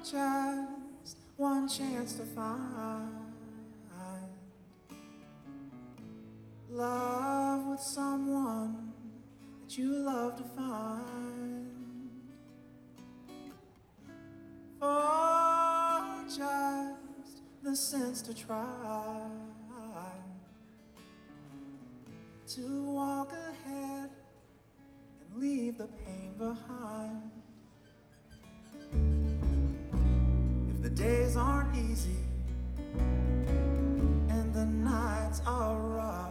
just one chance to find love with someone that you love to find, for just the sense to try to walk ahead and leave the pain behind. If the days aren't easy and the nights are rough,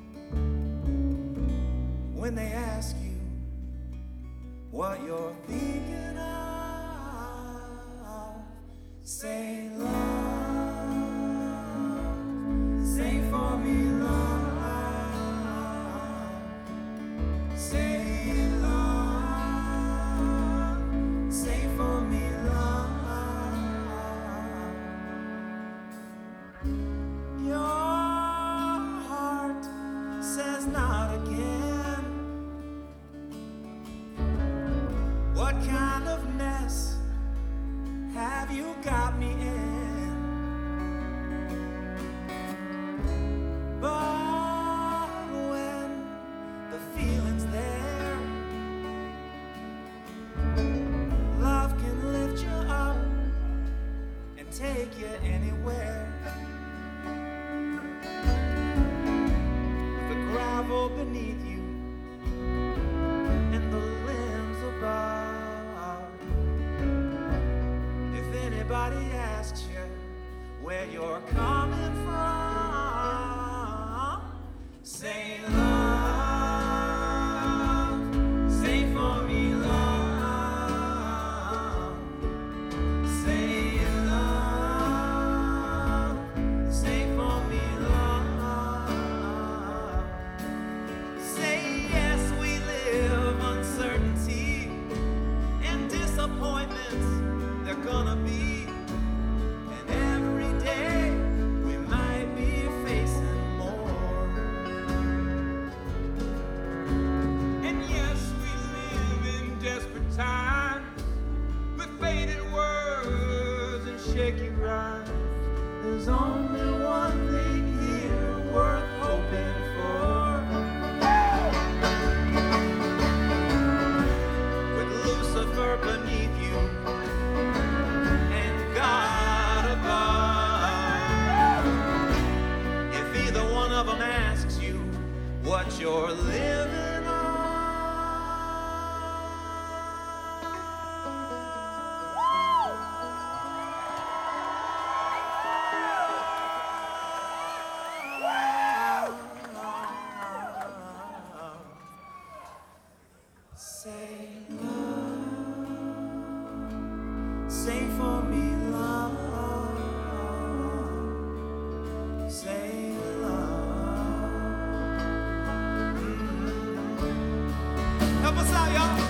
when they ask you what you're thinking of, say love, say for me love, say love, say for me love. Your heart says not again. What kind of mess have you got me in? But when the feeling's there, love can lift you up and take you anywhere. With the gravel beneath you and the limbs above, if anybody asks you where you're coming from, say love, say for me love, say love, say for me love, say yes, we live uncertainty and disappointments, they're gonna be. And every day we might be facing more. And yes, we live in desperate times with faded words and shaky rhymes. There's only one thing here worth hoping for. With Lucifer beneath you and God above, if either one of them asks you what you're living on, say love, say for me love, say love. Help us out, y'all.